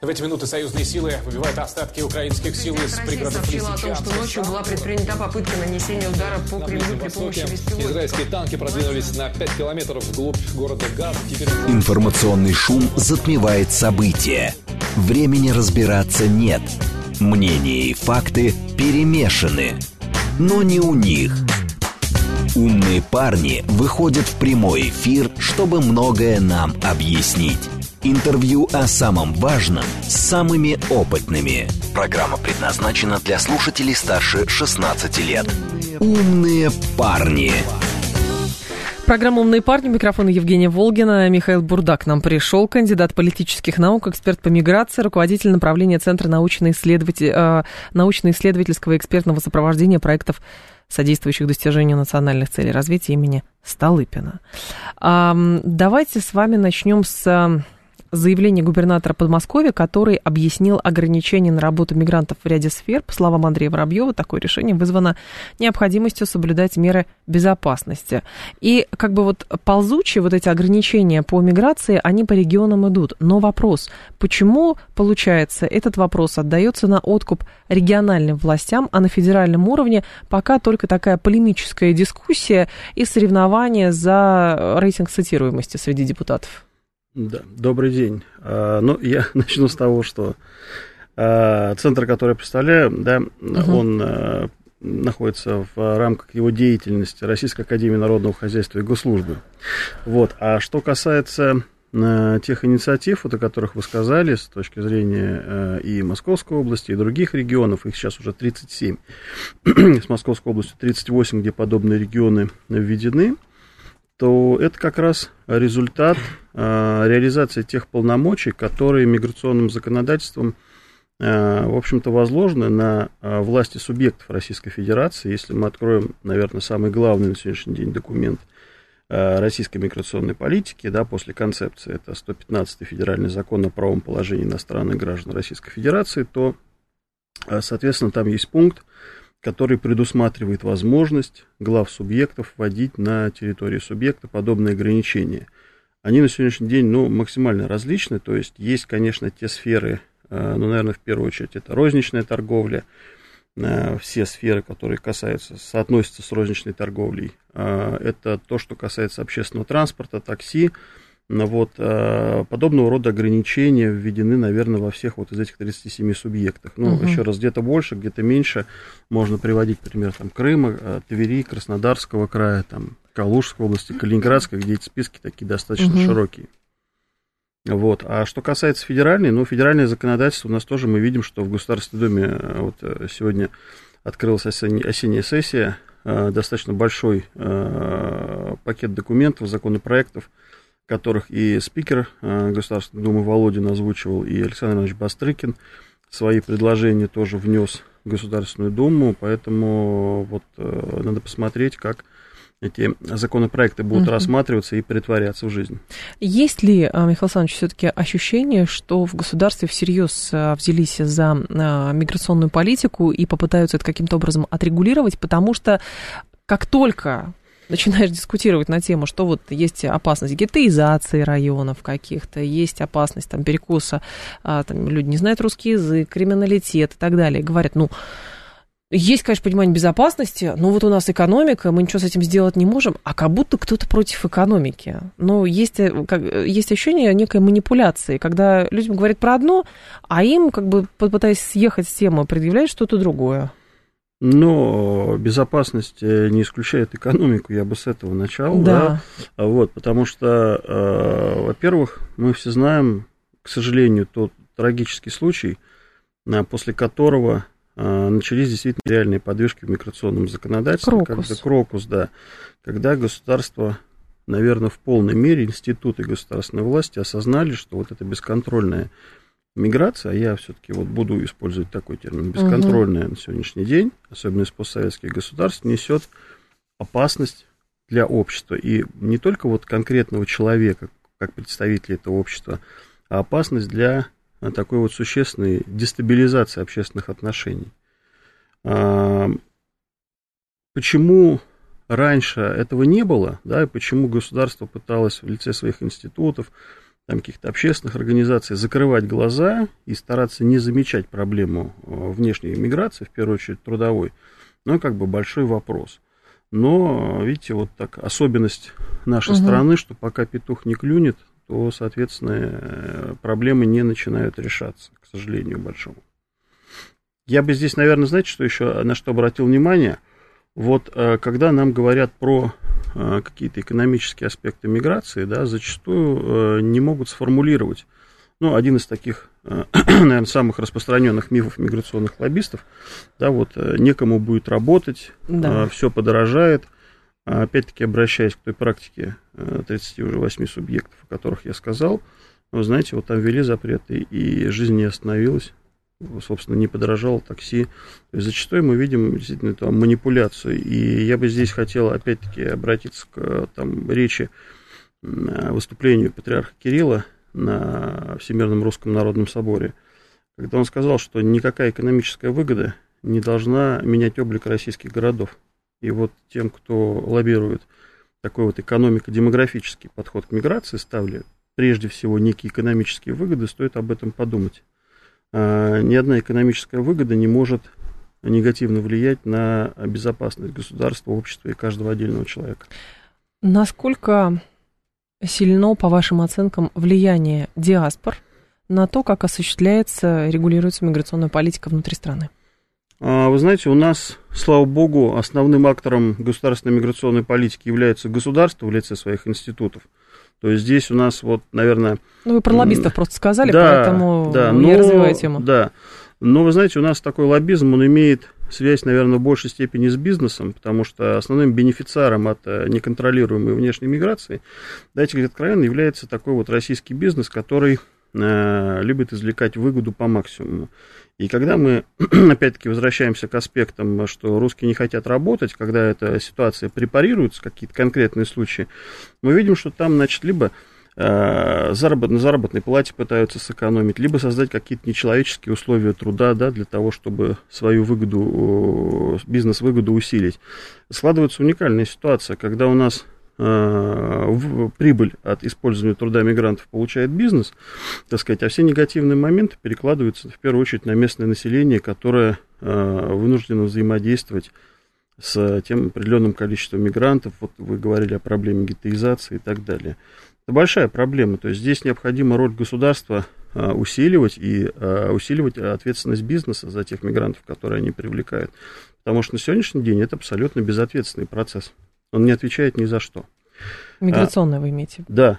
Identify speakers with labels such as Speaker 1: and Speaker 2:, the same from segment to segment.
Speaker 1: В эти минуты союзные силы выбивают остатки украинских сил из пригородов
Speaker 2: сообщила о том, что ночью была предпринята попытка нанесения удара по Кремлю при помощи беспилотников.
Speaker 3: Израильские танки продвинулись на 5 километров вглубь города Газ.
Speaker 4: Информационный шум затмевает события. Времени разбираться нет. Мнения и факты перемешаны. Но не у них. Умные парни выходят в прямой эфир, чтобы многое нам объяснить. Интервью о самом важном с самыми опытными. Программа предназначена для слушателей старше 16 лет. Умные парни.
Speaker 5: Программа «Умные парни». Микрофон Евгения Волгина. Михаил Бурдак к нам пришел. Кандидат политических наук, эксперт по миграции, руководитель направления Центра научно-исследовательского и экспертного сопровождения проектов, содействующих достижению национальных целей развития имени Столыпина. Давайте с вами начнем с заявление губернатора Подмосковья, который объяснил ограничения на работу мигрантов в ряде сфер. По словам Андрея Воробьева, такое решение вызвано необходимостью соблюдать меры безопасности. И как бы вот ползучие вот эти ограничения по миграции, они по регионам идут. Но вопрос, почему, получается, этот вопрос отдается на откуп региональным властям, а на федеральном уровне пока только такая полемическая дискуссия и соревнования за рейтинг цитируемости среди депутатов?
Speaker 6: Да, добрый день. Я начну с того, что центр, который я представляю, да, он находится в рамках его деятельности Российской академии народного хозяйства и госслужбы. Вот. А что касается тех инициатив, о которых вы сказали, с точки зрения и Московской области, и других регионов, их сейчас уже 37, с Московской областью 38, где подобные регионы введены, то это как раз результат реализации тех полномочий, которые миграционным законодательством, в общем-то, возложены на власти субъектов Российской Федерации. Если мы откроем, наверное, самый главный на сегодняшний день документ российской миграционной политики, да, после концепции, это 115-й федеральный закон о правовом положении иностранных граждан Российской Федерации, то, соответственно, там есть пункт, который предусматривает возможность глав субъектов вводить на территории субъекта подобные ограничения. Они на сегодняшний день, максимально различны, то есть есть, конечно, те сферы, наверное, в первую очередь это розничная торговля, все сферы, которые соотносятся с розничной торговлей, это то, что касается общественного транспорта, такси. Подобного рода ограничения введены, наверное, во всех из этих 37 субъектах. Еще раз, где-то больше, где-то меньше. Можно приводить пример Крыма, Твери, Краснодарского края, Калужской области, Калининградской, где эти списки такие достаточно широкие. А что касается федеральной, федеральное законодательство у нас тоже, мы видим, что в Государственной Думе сегодня открылась осенняя сессия, достаточно большой пакет документов, законопроектов, которых и спикер Государственной Думы Володин озвучивал, и Александр Иванович Бастрыкин свои предложения тоже внес в Государственную Думу, поэтому надо посмотреть, как эти законопроекты будут рассматриваться и претворяться в жизнь.
Speaker 5: Есть ли, Михаил Александрович, все-таки ощущение, что в государстве всерьез взялись за миграционную политику и попытаются это каким-то образом отрегулировать, потому что как только начинаешь дискутировать на тему, что есть опасность гетеизации районов каких-то, есть опасность перекоса, люди не знают русский язык, криминалитет и так далее. Говорят, есть, конечно, понимание безопасности, но у нас экономика, мы ничего с этим сделать не можем, а как будто кто-то против экономики. Но есть ощущение некой манипуляции, когда людям говорят про одно, а им, пытаясь съехать с темы, предъявляют что-то другое.
Speaker 6: Но безопасность не исключает экономику, я бы с этого начал,
Speaker 5: да.
Speaker 6: Потому что, во-первых, мы все знаем, к сожалению, тот трагический случай, после которого начались действительно реальные подвижки в миграционном законодательстве. Крокус, да, когда государство, наверное, в полной мере, институты государственной власти осознали, что эта бесконтрольная миграция, я все-таки буду использовать такой термин, бесконтрольная на сегодняшний день, особенно из постсоветских государств, несет опасность для общества. И не только конкретного человека, как представителя этого общества, а опасность для такой существенной дестабилизации общественных отношений. Почему раньше этого не было, да, и почему государство пыталось в лице своих институтов, там, каких-то общественных организаций, закрывать глаза и стараться не замечать проблему внешней миграции, в первую очередь трудовой, ну, как бы большой вопрос. Но, видите, вот так особенность нашей страны, что пока петух не клюнет, то, соответственно, проблемы не начинают решаться, к сожалению, большому. Я бы здесь, наверное, знаете, что еще, на что обратил внимание? Вот когда нам говорят про какие-то экономические аспекты миграции, да, зачастую не могут сформулировать. Ну, один из таких, наверное, самых распространенных мифов миграционных лоббистов, да, вот некому будет работать, все подорожает. Опять-таки, обращаясь к той практике 38 субъектов, о которых я сказал, вы знаете, вот там ввели запреты, и жизнь не остановилась, собственно, не подорожало такси. То есть зачастую мы видим действительно там манипуляцию, и я бы здесь хотел, опять-таки, обратиться к там, речи, выступлению патриарха Кирилла на Всемирном Русском Народном Соборе, когда он сказал, что никакая экономическая выгода не должна менять облик российских городов. И вот тем, кто лоббирует такой вот экономико-демографический подход к миграции, ставили прежде всего некие экономические выгоды, стоит об этом подумать. Ни одна экономическая выгода не может негативно влиять на безопасность государства, общества и каждого отдельного человека.
Speaker 5: Насколько сильно, по вашим оценкам, влияние диаспор на то, как осуществляется, регулируется миграционная политика внутри страны?
Speaker 6: Вы знаете, у нас, слава богу, основным актором государственной миграционной политики является государство в лице своих институтов. То есть здесь у нас, вот, наверное...
Speaker 5: Ну, вы про лоббистов просто сказали, поэтому не развиваю тему.
Speaker 6: Да, но, вы знаете, у нас такой лоббизм, он имеет связь, наверное, в большей степени с бизнесом, потому что основным бенефициаром от неконтролируемой внешней миграции, давайте говорить откровенно, является такой вот российский бизнес, который любит извлекать выгоду по максимуму. И когда мы, опять-таки, возвращаемся к аспектам, что русские не хотят работать, когда эта ситуация препарируется, какие-то конкретные случаи, мы видим, что там, значит, либо на заработной плате пытаются сэкономить, либо создать какие-то нечеловеческие условия труда, да, для того, чтобы свою выгоду, бизнес-выгоду усилить. Складывается уникальная ситуация, когда у нас прибыль от использования труда мигрантов получает бизнес, так сказать, а все негативные моменты перекладываются в первую очередь на местное население, которое вынуждено взаимодействовать с тем определенным количеством мигрантов. Вот вы говорили о проблеме геттоизации и так далее. Это большая проблема, то есть здесь необходимо роль государства усиливать и усиливать ответственность бизнеса за тех мигрантов, которые они привлекают, потому что на сегодняшний день это абсолютно безответственный процесс. Он не отвечает ни за что.
Speaker 5: Миграционное вы имеете?
Speaker 6: Да.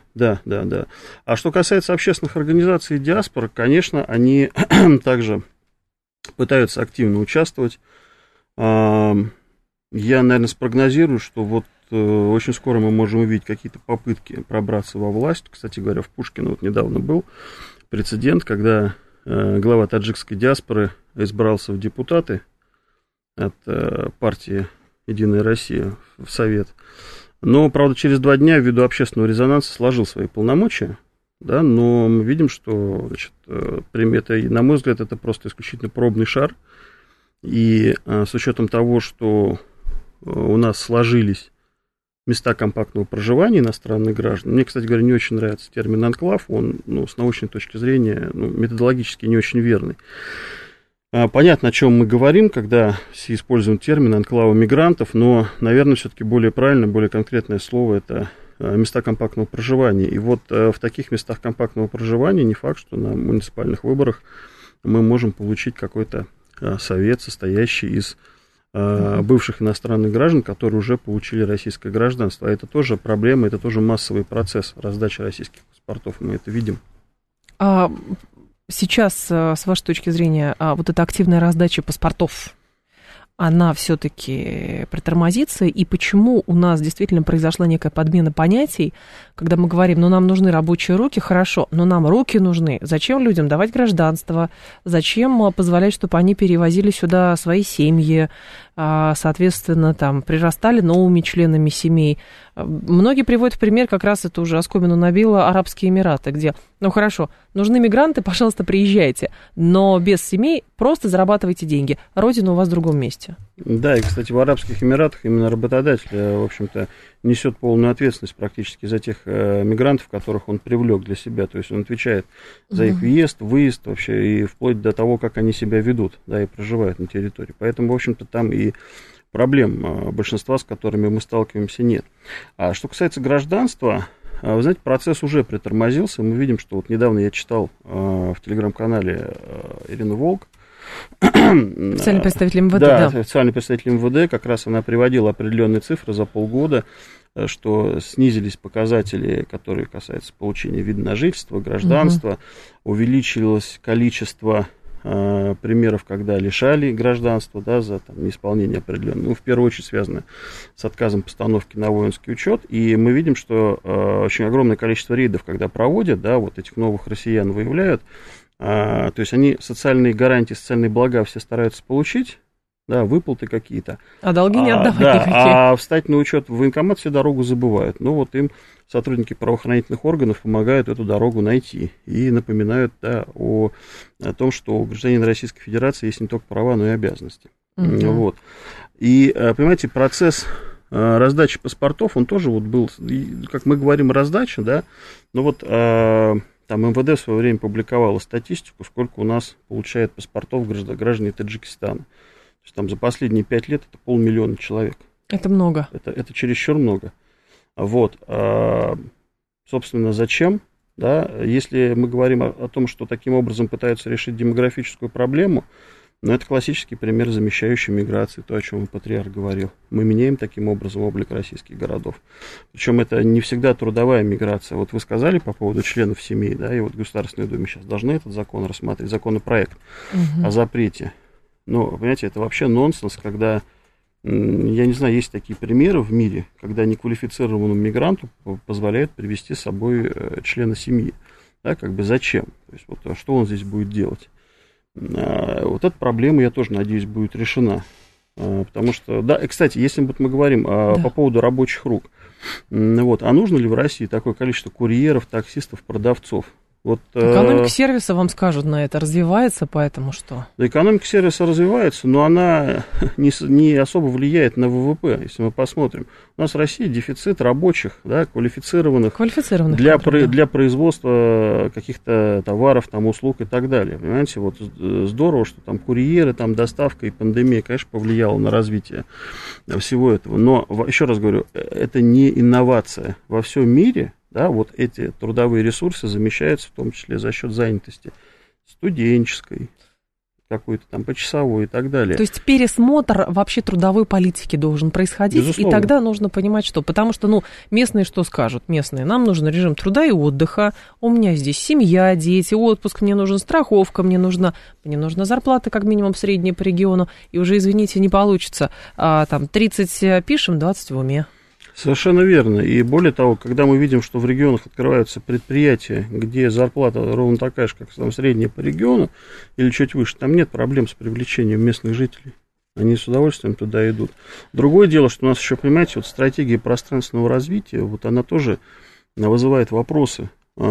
Speaker 6: А что касается общественных организаций и диаспор, конечно, они также пытаются активно участвовать. Я, наверное, спрогнозирую, что вот очень скоро мы можем увидеть какие-то попытки пробраться во власть. Кстати говоря, в Пушкино вот недавно был прецедент, когда глава таджикской диаспоры избрался в депутаты от партии «Единая Россия» в Совет. Но, правда, через 2 дня ввиду общественного резонанса сложил свои полномочия, да, но мы видим, что, значит, это, на мой взгляд, это просто исключительно пробный шар, и с учетом того, что у нас сложились места компактного проживания иностранных граждан, мне, кстати говоря, не очень нравится термин «анклав», он, с научной точки зрения, методологически не очень верный. Понятно, о чем мы говорим, когда все используем термин «анклава мигрантов», но, наверное, все-таки более правильное, более конкретное слово – это места компактного проживания. И вот в таких местах компактного проживания не факт, что на муниципальных выборах мы можем получить какой-то совет, состоящий из бывших иностранных граждан, которые уже получили российское гражданство. А это тоже проблема, это тоже массовый процесс раздачи российских паспортов, мы это видим.
Speaker 5: Сейчас, с вашей точки зрения, вот эта активная раздача паспортов, она все-таки притормозится, и почему у нас действительно произошла некая подмена понятий, когда мы говорим, нам нужны рабочие руки, хорошо, но нам руки нужны. Зачем людям давать гражданство? Зачем позволять, чтобы они перевозили сюда свои семьи, соответственно, там, прирастали новыми членами семей? Многие приводят в пример, как раз это уже оскомину набило, Арабские Эмираты, где Ну хорошо, нужны мигранты, пожалуйста, приезжайте, но без семей просто зарабатывайте деньги. Родина у вас в другом месте.
Speaker 6: Да, и, кстати, в Арабских Эмиратах именно работодатель, в общем-то, несет полную ответственность практически за тех мигрантов, которых он привлек для себя. То есть он отвечает за их въезд, выезд вообще, и вплоть до того, как они себя ведут, да, и проживают на территории. Поэтому, в общем-то, там и проблем большинства, с которыми мы сталкиваемся, нет. А что касается гражданства, вы знаете, процесс уже притормозился. Мы видим, что вот недавно я читал в телеграм-канале Ирины Волк.
Speaker 5: Официальный представитель МВД,
Speaker 6: да. Официальный представитель МВД, как раз она приводила определенные цифры за полгода, что снизились показатели, которые касаются получения вида на жительство, гражданства, увеличилось количество примеров, когда лишали гражданства, да, за там, неисполнение определенного, ну, в первую очередь связано с отказом постановки на воинский учет, и мы видим, что очень огромное количество рейдов, когда проводят, да, вот этих новых россиян выявляют, то есть они социальные гарантии, социальные блага все стараются получить, да, выплаты какие-то. А долги не отдавать никакие. А встать на учет в военкомат всю дорогу забывают. Ну, вот им сотрудники правоохранительных органов помогают эту дорогу найти и напоминают, да, о том, что у гражданина Российской Федерации есть не только права, но и обязанности. Вот. И, понимаете, процесс раздачи паспортов, он тоже вот был, как мы говорим, раздача, да, но вот там МВД в свое время публиковало статистику, сколько у нас получает паспортов граждане Таджикистана. То есть там за последние 5 лет это 500 000 человек. Это много. Это чересчур много. Вот. Собственно, зачем? Да? Если мы говорим о том, что таким образом пытаются решить демографическую проблему, но это классический пример замещающей миграции, то, о чем патриарх говорил. Мы меняем таким образом облик российских городов. Причем это не всегда трудовая миграция. Вот вы сказали по поводу членов семей, да, и вот в Государственной Думе сейчас должны этот закон рассматривать, законопроект о запрете. Но, понимаете, это вообще нонсенс, когда, я не знаю, есть такие примеры в мире, когда неквалифицированному мигранту позволяют привести с собой члена семьи. Да, как бы зачем? То есть, вот, что он здесь будет делать? Вот эта проблема, я тоже надеюсь, будет решена. Потому что, да, и, кстати, если мы говорим по поводу рабочих рук, вот, а нужно ли в России такое количество курьеров, таксистов, продавцов? Вот,
Speaker 5: экономика сервиса, вам скажут на это, развивается, поэтому что?
Speaker 6: Да, экономика сервиса развивается, но она не особо влияет на ВВП, если мы посмотрим. У нас в России дефицит рабочих, да, квалифицированных для производства каких-то товаров, там, услуг и так далее. Понимаете, вот здорово, что там курьеры, там, доставка и пандемия, конечно, повлияла на развитие всего этого. Но, еще раз говорю, это не инновация. Во всем мире, да, вот эти трудовые ресурсы замещаются в том числе за счет занятости студенческой, какой-то там почасовой и так далее.
Speaker 5: То есть пересмотр вообще трудовой политики должен происходить, безусловно. И тогда нужно понимать, что, потому что, ну, местные что скажут? Местные, нам нужен режим труда и отдыха, у меня здесь семья, дети, отпуск, мне нужна страховка, мне нужна зарплата как минимум средняя по региону, и уже, извините, не получится, там 30 пишем, 20 в уме.
Speaker 6: Совершенно верно. И более того, когда мы видим, что в регионах открываются предприятия, где зарплата ровно такая же, как там средняя по региону, или чуть выше, там нет проблем с привлечением местных жителей. Они с удовольствием туда идут. Другое дело, что у нас еще, понимаете, вот стратегия пространственного развития, вот она тоже вызывает вопросы.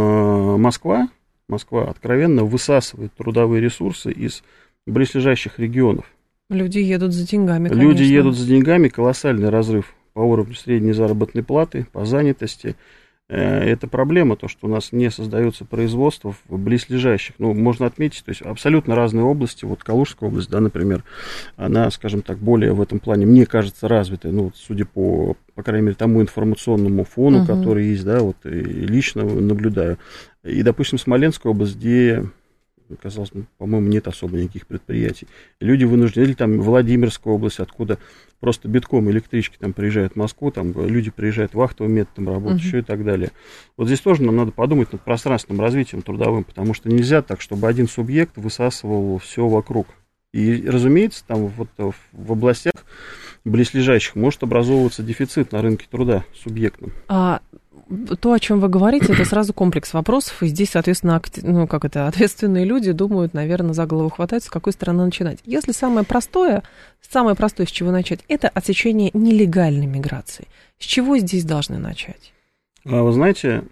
Speaker 6: Москва откровенно высасывает трудовые ресурсы из близлежащих регионов.
Speaker 5: Люди едут за деньгами, конечно.
Speaker 6: Люди едут за деньгами, колоссальный разрыв по уровню средней заработной платы, по занятости. Это проблема, то, что у нас не создается производство в близлежащих. Ну, можно отметить, то есть абсолютно разные области. Вот Калужская область, да, например, она, скажем так, более в этом плане, мне кажется, развитая. Ну, вот, судя по крайней мере, тому информационному фону, который есть, да, вот, и лично наблюдаю. И, допустим, Смоленская область, где, казалось, по-моему, нет особо никаких предприятий. Люди вынуждены, или там Владимирская область, откуда просто битком электрички там приезжают в Москву, там люди приезжают вахтовым методом работать, еще и так далее. Вот здесь тоже нам надо подумать над пространственным развитием трудовым, потому что нельзя так, чтобы один субъект высасывал все вокруг. И, разумеется, там вот в областях близлежащих может образовываться дефицит на рынке труда субъектным.
Speaker 5: То, о чем вы говорите, это сразу комплекс вопросов, и здесь, соответственно, ответственные люди думают, наверное, за голову хватаются, с какой стороны начинать. Если самое простое, с чего начать, это отсечение нелегальной миграции. С чего здесь должны начать?
Speaker 6: Вы знаете,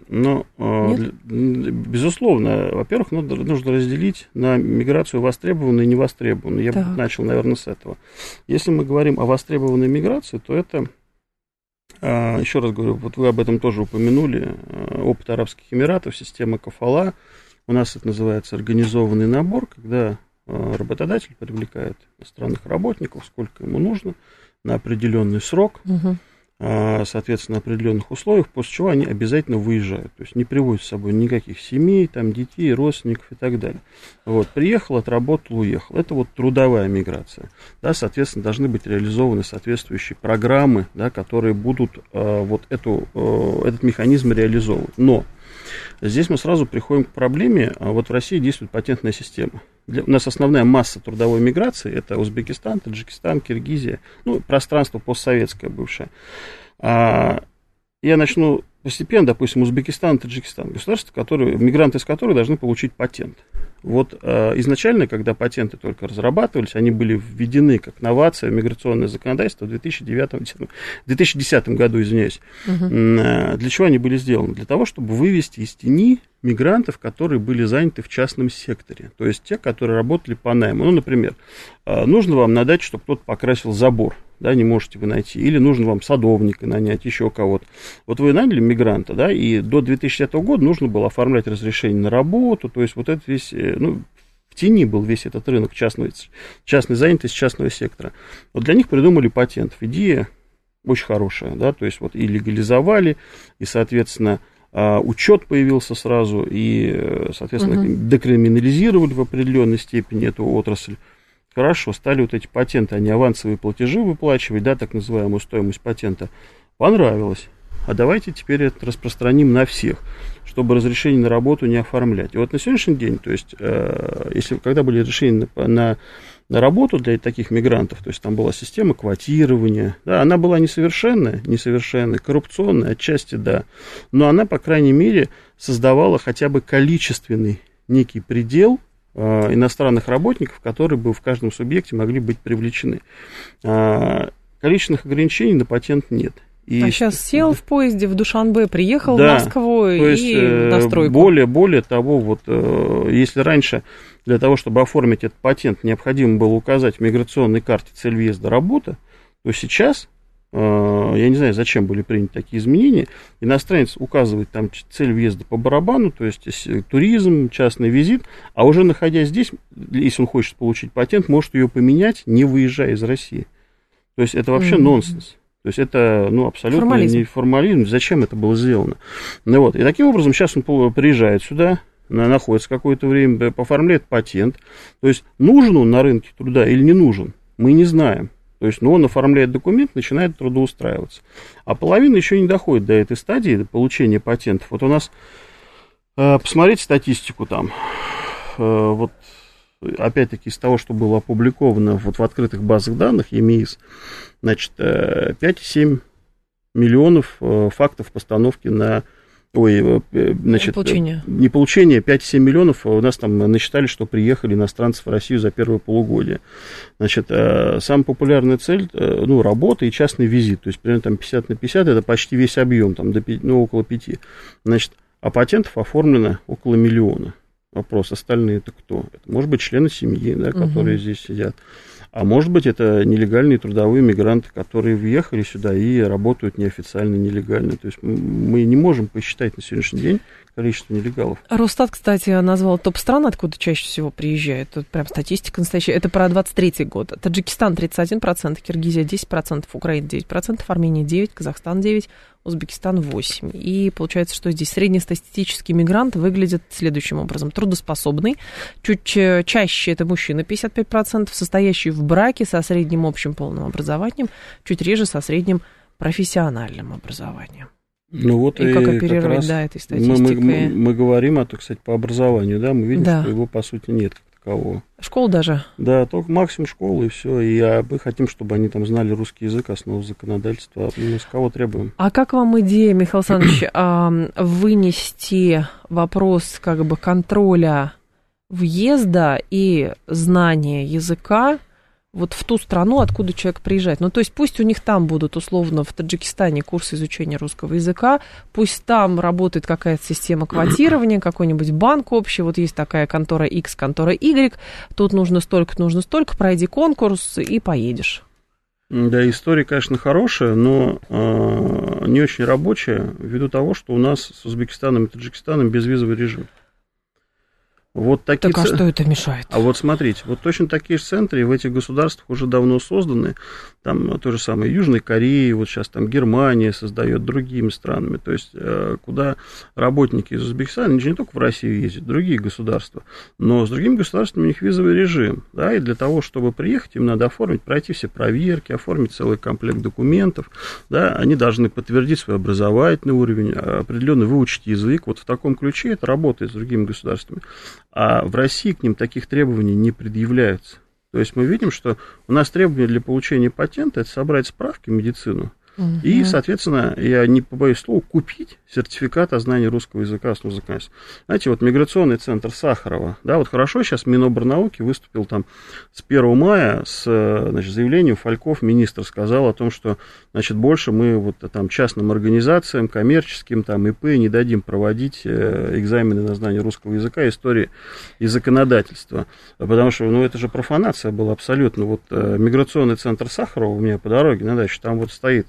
Speaker 6: безусловно, во-первых, нужно разделить на миграцию востребованную и невостребованную. Я бы начал, наверное, с этого. Если мы говорим о востребованной миграции, то это, еще раз говорю, вот вы об этом тоже упомянули, опыт Арабских Эмиратов, система кафала. У нас это называется организованный набор, когда работодатель привлекает иностранных работников, сколько ему нужно, на определенный срок. Соответственно, на определенных условиях, после чего они обязательно выезжают. То есть не привозят с собой никаких семей, там, детей, родственников и так далее. Вот, приехал, отработал, уехал. Это вот трудовая миграция. Да, соответственно, должны быть реализованы соответствующие программы, да, которые будут этот механизм реализовывать. Но здесь мы сразу приходим к проблеме. Вот в России действует патентная система. У нас основная масса трудовой миграции – это Узбекистан, Таджикистан, Киргизия, пространство постсоветское бывшее. Я начну постепенно, допустим, Узбекистан, Таджикистан, государства, мигранты из которых должны получить патент. Вот изначально, когда патенты только разрабатывались, они были введены как новация в миграционное законодательство в 2010 году, извиняюсь. Для чего они были сделаны? Для того, чтобы вывести из тени мигрантов, которые были заняты в частном секторе, то есть те, которые работали по найму. Например, нужно вам на даче, чтобы кто-то покрасил забор, да, не можете вы найти, или нужно вам садовника нанять, еще кого-то. Вот вы наняли мигранта, да, и до 2010 года нужно было оформлять разрешение на работу, то есть вот это весь, в тени был весь этот рынок частной занятости, частного сектора. Вот для них придумали патентов. Идея очень хорошая, да, то есть вот и легализовали, и, соответственно, учет появился сразу, и, соответственно, декриминализировали в определенной степени эту отрасль. Хорошо, стали вот эти патенты, они авансовые платежи выплачивать, да, так называемую стоимость патента. Понравилось. А давайте теперь это распространим на всех, чтобы разрешение на работу не оформлять. И вот на сегодняшний день, то есть, когда были разрешения на работу для таких мигрантов, то есть там была система квотирования, да, она была несовершенная, коррупционная, отчасти да, но она, по крайней мере, создавала хотя бы количественный некий предел иностранных работников, которые бы в каждом субъекте могли быть привлечены. Количественных ограничений на патент нет. И
Speaker 5: сейчас сел в поезде в Душанбе, приехал в Москву и на стройку.
Speaker 6: Более того, вот, если раньше для того, чтобы оформить этот патент, необходимо было указать в миграционной карте цель въезда работа, то сейчас, я не знаю, зачем были приняты такие изменения, иностранец указывает там цель въезда по барабану, то есть туризм, частный визит, а уже находясь здесь, если он хочет получить патент, может ее поменять, не выезжая из России. То есть это вообще нонсенс. То есть это абсолютно не формализм. Зачем это было сделано? И таким образом сейчас он приезжает сюда, находится какое-то время, оформляет патент. То есть нужен он на рынке труда или не нужен, мы не знаем. То есть он оформляет документ, начинает трудоустраиваться. А половина еще не доходит до этой стадии, до получения патентов. Вот у нас, посмотрите статистику там, вот опять-таки из того, что было опубликовано в открытых базах данных ЕМИИС, значит, 5,7 миллионов фактов постановки на...
Speaker 5: получение.
Speaker 6: Не получение, 5,7 миллионов у нас там насчитали, что приехали иностранцы в Россию за первое полугодие. Значит, самая популярная цель, работа и частный визит, то есть примерно там 50 на 50, это почти весь объем, там около 5. Значит, а патентов оформлено около 1 миллиона. Вопрос, остальные это кто? Это может быть члены семьи, да, которые здесь сидят. А может быть, это нелегальные трудовые мигранты, которые въехали сюда и работают неофициально, нелегально. То есть мы не можем посчитать на сегодняшний день количество нелегалов.
Speaker 5: Росстат, кстати, назвал топ стран, откуда чаще всего приезжают. Тут прям статистика настоящая. Это про 23-й год. Таджикистан 31%, Киргизия 10%, Украина 9%, Армения 9%, Казахстан 9%, Узбекистан 8%. И получается, что здесь среднестатистический мигрант выглядит следующим образом. Трудоспособный, чуть чаще это мужчина 55%, состоящий в браке со средним общим полным образованием, чуть реже со средним профессиональным образованием. И как оперировать, этой статистикой.
Speaker 6: Мы говорим, кстати, по образованию, да, мы видим, что его, по сути, нет как такового.
Speaker 5: Школа даже?
Speaker 6: Да, только максимум школы, и все. И мы хотим, чтобы они там знали русский язык, основу законодательства. Мы с кого требуем?
Speaker 5: А как вам идея, Михаил Александрович, вынести вопрос как бы контроля въезда и знания языка вот в ту страну, откуда человек приезжает. Ну, то есть пусть у них там будут, условно, в Таджикистане курсы изучения русского языка, пусть там работает какая-то система квотирования, какой-нибудь банк общий, вот есть такая контора X, контора Y, тут нужно столько, пройди конкурс и поедешь.
Speaker 6: Да, история, конечно, хорошая, но не очень рабочая, ввиду того, что у нас с Узбекистаном и Таджикистаном безвизовый режим. Вот такие
Speaker 5: так, а что это мешает?
Speaker 6: А вот смотрите, вот точно такие же центры в этих государствах уже давно созданы. Там то же самое Южной Кореи, вот сейчас там Германия создает, другими странами. То есть, куда работники из Узбекистана, не только в Россию ездят, другие государства. Но с другими государствами у них визовый режим. Да, и для того, чтобы приехать, им надо оформить, пройти все проверки, оформить целый комплект документов. Да, они должны подтвердить свой образовательный уровень, определенно выучить язык. Вот в таком ключе это работает с другими государствами. А в России к ним таких требований не предъявляются. То есть мы видим, что у нас требования для получения патента – это собрать справки в медицину и, соответственно, я не побоюсь слова, купить сертификат о знании русского языка, основ законодательства. Знаете, вот миграционный центр Сахарова, да, вот хорошо сейчас Минобрнауки выступил там с 1 мая с, значит, заявлением, Фальков, министр, сказал о том, что, значит, больше мы вот там частным организациям, коммерческим, там, ИП не дадим проводить экзамены на знание русского языка, истории и законодательства, потому что, ну, это же профанация была абсолютно. Вот миграционный центр Сахарова у меня по дороге на дачу, там вот стоит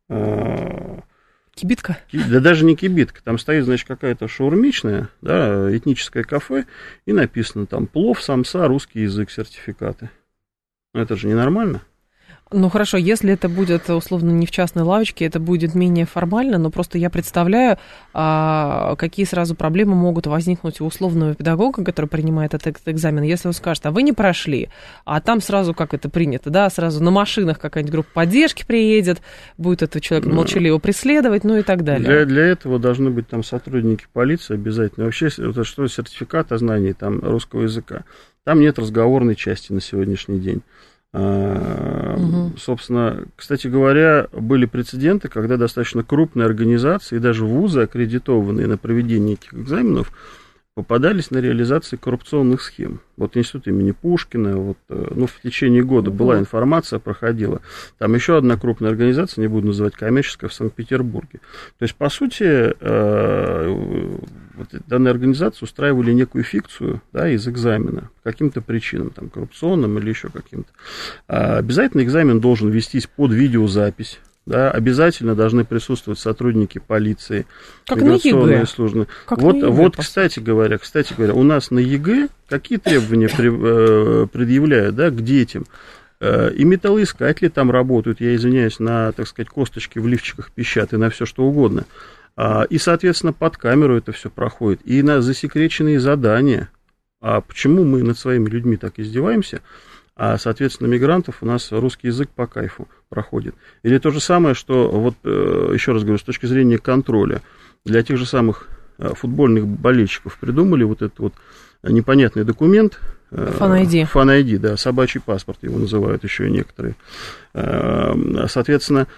Speaker 5: кибитка?
Speaker 6: Да даже не кибитка, там стоит, значит, какая-то шаурмичная, да, этническое кафе, и написано там плов, самса, русский язык, сертификаты. Это же ненормально.
Speaker 5: Ну, хорошо, если это будет, условно, не в частной лавочке, это будет менее формально, но просто я представляю, какие сразу проблемы могут возникнуть у условного педагога, который принимает этот экзамен, если он скажет, а вы не прошли, а там сразу, как это принято, да, сразу на машинах какая-нибудь группа поддержки приедет, будет этого человека молчаливо преследовать, ну и так далее.
Speaker 6: Для этого должны быть там сотрудники полиции обязательно. Вообще, это что сертификат о знании там русского языка, там нет разговорной части на сегодняшний день. Собственно, кстати говоря, были прецеденты, когда достаточно крупные организации и даже вузы, аккредитованные на проведение этих экзаменов, попадались на реализации коррупционных схем. Вот институт имени Пушкина, вот, ну, в течение года была информация, проходила. Там еще одна крупная организация, не буду называть коммерческая, в Санкт-Петербурге. То есть, по сути, вот, данные организации устраивали некую фикцию, да, из экзамена по каким-то причинам, там, коррупционным или еще каким-то. Обязательно экзамен должен вестись под видеозапись. Да, обязательно должны присутствовать сотрудники полиции,
Speaker 5: как миграционные
Speaker 6: службы. Вот, кстати говоря, у нас на ЕГЭ какие требования предъявляют, да, к детям? И металлоискатели там работают, я извиняюсь, на, так сказать, косточке в лифчиках пищат и на все что угодно. И, соответственно, под камеру это все проходит. И на засекреченные задания. А почему мы над своими людьми так издеваемся? А, соответственно, мигрантов у нас русский язык по кайфу проходит. Или то же самое, что, вот еще раз говорю, с точки зрения контроля, для тех же самых футбольных болельщиков придумали вот этот вот непонятный документ. Фан-ID, да, собачий паспорт его называют еще и некоторые. Соответственно,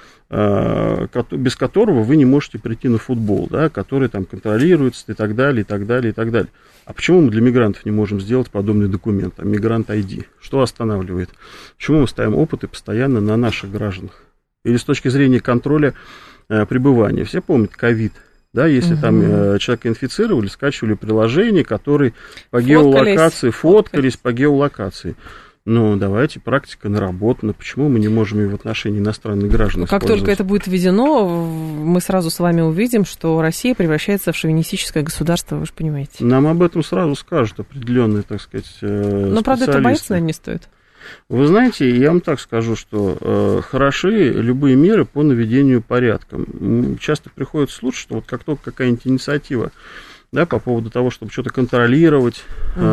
Speaker 6: без которого вы не можете прийти на футбол, да, который там контролируется и так далее, и так далее, и так далее. А почему мы для мигрантов не можем сделать подобный документ, мигрант-ID? Что останавливает? Почему мы ставим опыты постоянно на наших гражданах? Или с точки зрения контроля пребывания? Все помнят ковид. Да, если там человека инфицировали, скачивали приложения, которые по геолокации фоткались по геолокации. Ну, давайте, практика наработана. Почему мы не можем и в отношении иностранных граждан
Speaker 5: как
Speaker 6: использовать?
Speaker 5: Только это будет введено, мы сразу с вами увидим, что Россия превращается в шовинистическое государство, вы же понимаете.
Speaker 6: Нам об этом сразу скажут определенные, так сказать, специалисты.
Speaker 5: Но, правда, это бояться, наверное, не стоит.
Speaker 6: Вы знаете, я вам так скажу, что хороши любые меры по наведению порядка. Часто приходится слушать, что вот как только какая-нибудь инициатива, да, по поводу того, чтобы что-то контролировать,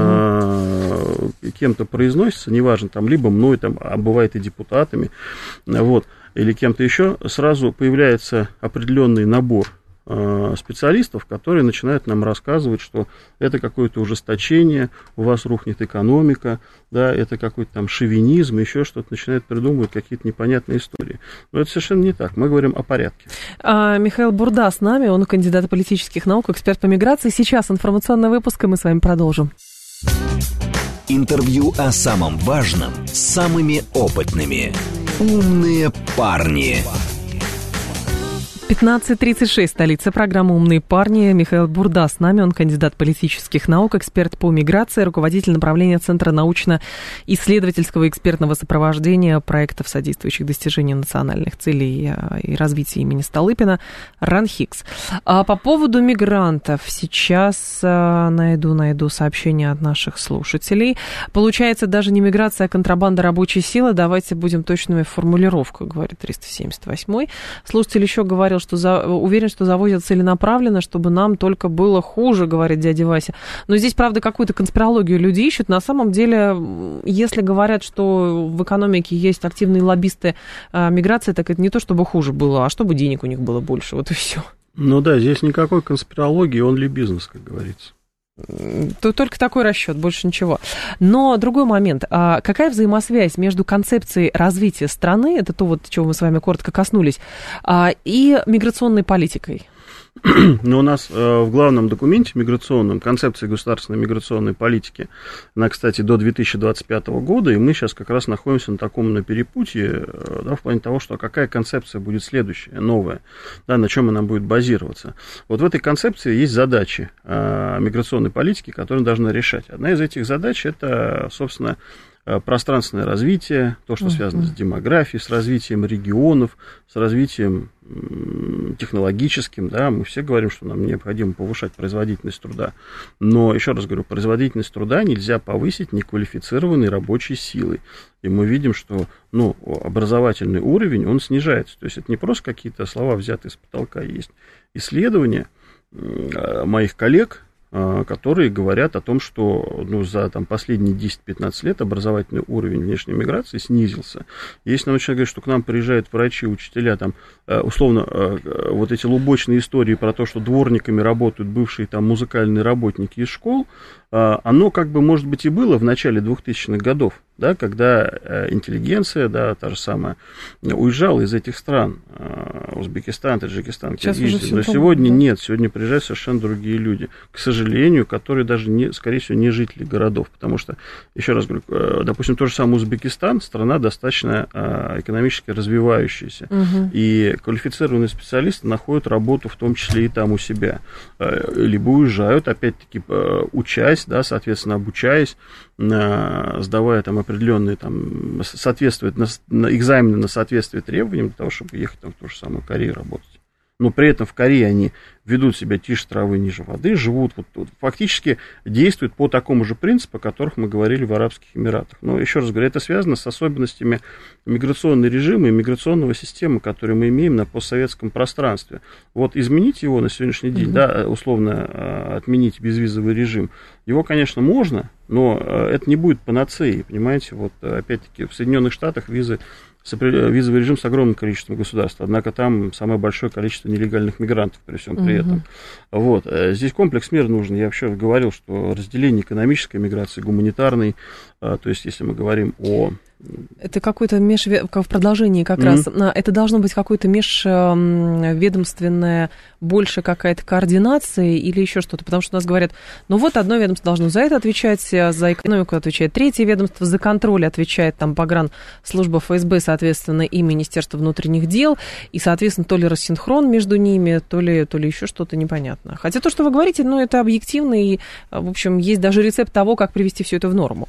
Speaker 6: кем-то произносится, неважно, там, либо мной, там, а бывает и депутатами, вот, или кем-то еще, сразу появляется определенный набор специалистов, которые начинают нам рассказывать, что это какое-то ужесточение, у вас рухнет экономика, да, это какой-то там шовинизм, еще что-то, начинают придумывать какие-то непонятные истории. Но это совершенно не так, мы говорим о порядке.
Speaker 5: Михаил Бурда с нами, он кандидат политических наук, эксперт по миграции. Сейчас информационный выпуск, и мы с вами продолжим.
Speaker 4: Интервью о самом важном с самыми опытными. «Умные парни».
Speaker 5: 15:36, столица, программа «Умные парни». Михаил Бурда с нами, он кандидат политических наук, эксперт по миграции, руководитель направления Центра научно-исследовательского экспертного сопровождения проектов, содействующих достижению национальных целей и развития имени Столыпина, РАНХИКС. А по поводу мигрантов сейчас найду сообщение от наших слушателей. Получается, даже не миграция, а контрабанда рабочей силы. Давайте будем точными в формулировках, говорит 378-й. Слушатель еще говорил, что уверен, что завозят целенаправленно, чтобы нам только было хуже, говорит дядя Вася. Но здесь, правда, какую-то конспирологию люди ищут. На самом деле, если говорят, что в экономике есть активные лоббисты миграции, так это не то, чтобы хуже было, а чтобы денег у них было больше. Вот и все.
Speaker 6: Ну да, здесь никакой конспирологии, он ли бизнес, как говорится.
Speaker 5: Только такой расчет, больше ничего. Но другой момент. Какая взаимосвязь между концепцией развития страны, это то, вот, чего мы с вами коротко коснулись, и миграционной политикой?
Speaker 6: Но у нас в главном документе миграционном, концепции государственной миграционной политики, она, кстати, до 2025 года, и мы сейчас как раз находимся на таком перепутье, да, в плане того, что какая концепция будет следующая, новая, да, на чем она будет базироваться. Вот в этой концепции есть задачи миграционной политики, которые должна решать. Одна из этих задач – это, собственно, пространственное развитие, то, что связано с демографией, с развитием регионов, с развитием технологическим, да, мы все говорим, что нам необходимо повышать производительность труда, но, еще раз говорю, производительность труда нельзя повысить неквалифицированной рабочей силой, и мы видим, что, образовательный уровень, он снижается, то есть это не просто какие-то слова, взятые с потолка, есть исследования моих коллег, которые говорят о том, что за последние 10-15 лет образовательный уровень внешней миграции снизился. Если нам начинают говорить, что к нам приезжают врачи, учителя, условно, вот эти лубочные истории про то, что дворниками работают бывшие музыкальные работники из школ, оно может быть и было в начале 2000-х годов, да, когда интеллигенция, да, та же самая, уезжала из этих стран, Узбекистан, Таджикистан, Киргизия, но сегодня нет, сегодня приезжают совершенно другие люди, к сожалению, которые даже, скорее всего, не жители городов, потому что, еще раз говорю, допустим, тот же самый Узбекистан, страна достаточно экономически развивающаяся, и квалифицированные специалисты находят работу, в том числе и там у себя, либо уезжают, опять-таки, учась, да, соответственно, обучаясь, сдавая определенные, соответствует экзамены на соответствие требованиям для того, чтобы ехать в ту же самую Корею работать. Но при этом в Корее они ведут себя тише травы, ниже воды, живут, фактически действуют по такому же принципу, о которых мы говорили в Арабских Эмиратах. Но, еще раз говорю, это связано с особенностями миграционного режима и миграционного системы, которую мы имеем на постсоветском пространстве. Вот изменить его на сегодняшний день, да, условно отменить безвизовый режим, его, конечно, можно, но это не будет панацеей, понимаете, опять-таки в Соединенных Штатах визовый режим с огромным количеством государств, однако там самое большое количество нелегальных мигрантов при всем при этом. Здесь комплекс мер нужен. Я вообще говорил, что разделение экономической миграции, гуманитарной, то есть если мы говорим о...
Speaker 5: Это какое-то в продолжении как раз, это должно быть какое-то межведомственное, больше какая-то координация или еще что-то, потому что у нас говорят, одно ведомство должно за это отвечать, за экономику отвечает третье ведомство, за контроль отвечает погранслужба ФСБ, соответственно, и Министерство внутренних дел, и, соответственно, то ли рассинхрон между ними, то ли еще что-то непонятно. Хотя то, что вы говорите, это объективно, и, в общем, есть даже рецепт того, как привести все это в норму.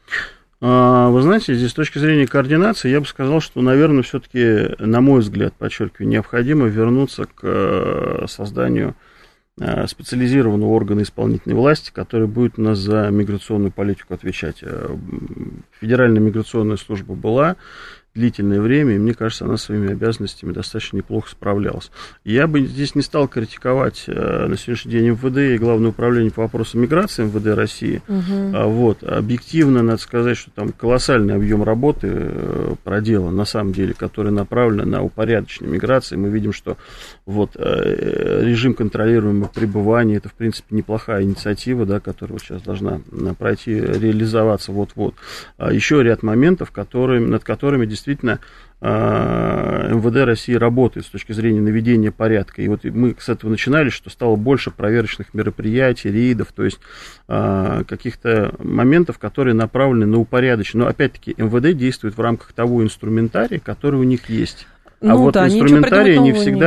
Speaker 6: Вы знаете, здесь с точки зрения координации, я бы сказал, что, наверное, все-таки, на мой взгляд, подчеркиваю, необходимо вернуться к созданию специализированного органа исполнительной власти, который будет у нас за миграционную политику отвечать. Федеральная миграционная служба была длительное время, и мне кажется, она своими обязанностями достаточно неплохо справлялась. Я бы здесь не стал критиковать на сегодняшний день МВД и Главное управление по вопросам миграции МВД России. Объективно надо сказать, что там колоссальный объем работы проделан, на самом деле, который направлен на упорядочение миграции. Мы видим, что режим контролируемого пребывания, это, в принципе, неплохая инициатива, да, которая сейчас должна пройти, реализоваться вот-вот. Еще ряд моментов, над которыми действительно действительно МВД России работает с точки зрения наведения порядка. И вот мы с этого начинали, что стало больше проверочных мероприятий, рейдов, то есть каких-то моментов, которые направлены на упорядочение. Но опять-таки МВД действует в рамках того инструментария, который у них есть. Инструментария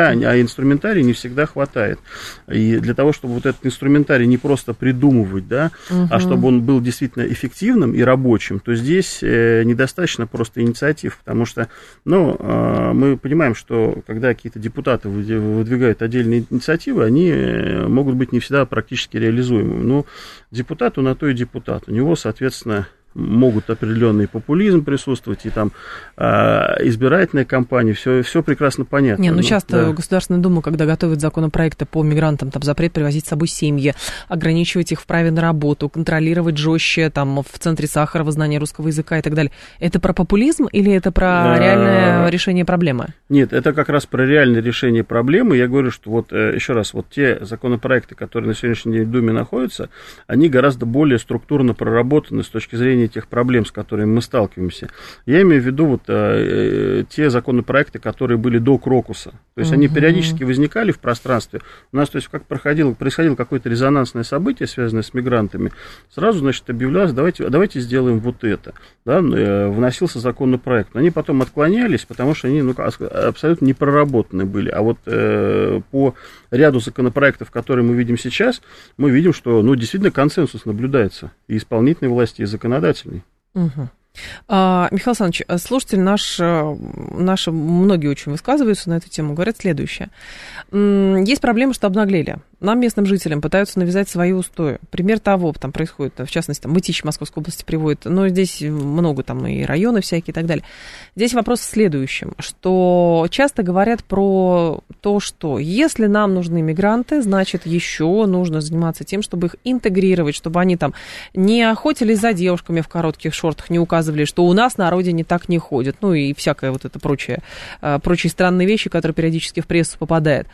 Speaker 6: не всегда хватает. И для того, чтобы вот этот инструментарий не просто придумывать, да, а чтобы он был действительно эффективным и рабочим, то здесь недостаточно просто инициатив, потому что, мы понимаем, что когда какие-то депутаты выдвигают отдельные инициативы, они могут быть не всегда практически реализуемыми. Но депутату на то и депутат. У него, соответственно, могут определенный популизм присутствовать, и там избирательная кампания, все прекрасно понятно.
Speaker 5: Часто Государственная Дума, когда готовит законопроекты по мигрантам, там запрет привозить с собой семьи, ограничивать их в праве на работу, контролировать жестче, там, в центре Сахарова знание русского языка и так далее. Это про популизм или это про реальное решение проблемы? Нет,
Speaker 6: это как раз про реальное решение проблемы. Я говорю, что вот еще раз, вот те законопроекты, которые на сегодняшний день в Думе находятся, они гораздо более структурно проработаны с точки зрения тех проблем, с которыми мы сталкиваемся. Я имею в виду вот те законопроекты, которые были до Крокуса. То есть они периодически возникали в пространстве. У нас, то есть, как происходило какое-то резонансное событие, связанное с мигрантами, сразу, значит, объявлялось, давайте сделаем вот это. Да, вносился законопроект. Но они потом отклонялись, потому что они абсолютно не проработаны были. А вот по ряду законопроектов, которые мы видим сейчас, мы видим, что действительно консенсус наблюдается и исполнительной власти, и законодательной.
Speaker 5: Михаил Александрович, слушатели наши, многие очень высказываются на эту тему, говорят следующее. Есть проблема, что обнаглели. Нам, местным жителям, пытаются навязать свои устои. Пример того, там происходит, в частности, там Мытищ Московской области приводит, но здесь много там и районы всякие и так далее. Здесь вопрос в следующем, что часто говорят про то, что если нам нужны мигранты, значит, еще нужно заниматься тем, чтобы их интегрировать, чтобы они там не охотились за девушками в коротких шортах, не указывали, что у нас на родине так не ходят, и всякое вот это прочие странные вещи, которые периодически в прессу попадают.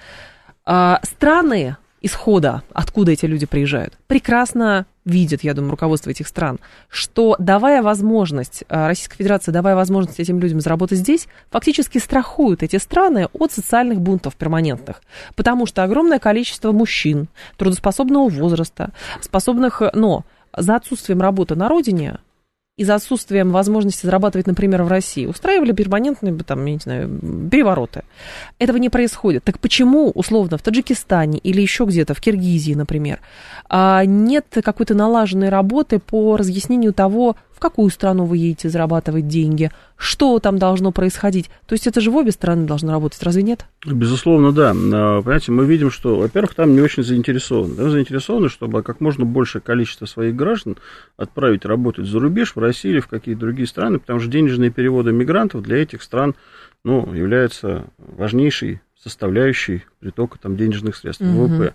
Speaker 5: Страны исхода, откуда эти люди приезжают, прекрасно видят, я думаю, руководство этих стран, что Российская Федерация, давая возможность этим людям заработать здесь, фактически страхует эти страны от социальных бунтов перманентных. Потому что огромное количество мужчин трудоспособного возраста, но за отсутствием работы на родине и за отсутствием возможности зарабатывать, например, в России, устраивали перманентные, перевороты. Этого не происходит. Так почему, условно, в Таджикистане или еще где-то, в Киргизии, например, нет какой-то налаженной работы по разъяснению того, в какую страну вы едете зарабатывать деньги, что там должно происходить? То есть это же в обе стороны должно работать, разве нет?
Speaker 6: Безусловно, да. Понимаете, мы видим, что, во-первых, там не очень заинтересованы. Там заинтересованы, чтобы как можно большее количество своих граждан отправить работать за рубеж, в Россию или в какие-то другие страны, потому что денежные переводы мигрантов для этих стран являются важнейшей составляющей притока денежных средств в ВВП.